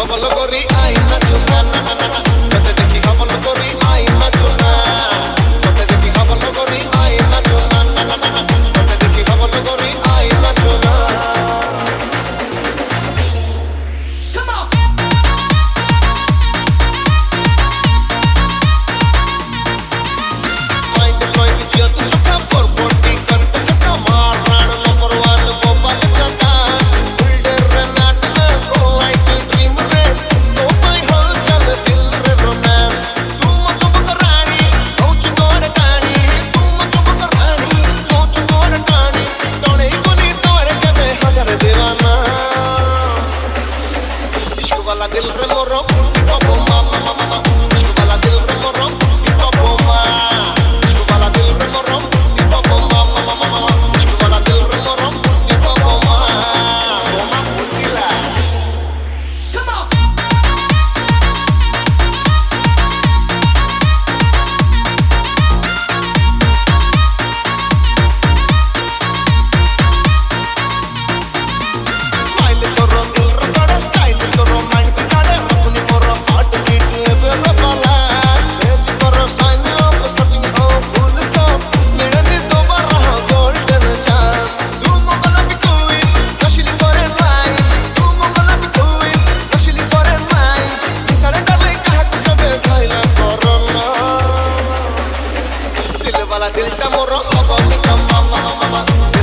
हवल गोरी आई नाचो ना ना ना ना तते देखी हवल गोरी आई नाचो ना तते देखी हवल गोरी आई नाचो ना ना ना ना तते देखी हवल गोरी आई नाचो ना वाला दिल रे मोरो टॉप मामा मामा इश्क वाला दिल रे मोरो टॉप मामा इश्क वाला दिल रे मोरो टॉप मामा मामा इश्क वाला दिल रे मोरो टॉप मामा मामा मुटिला कम ऑन स्माइल करो दिल रे बड़ा स्टाइल करो दिल टा मोरो अब निकम मामा मामा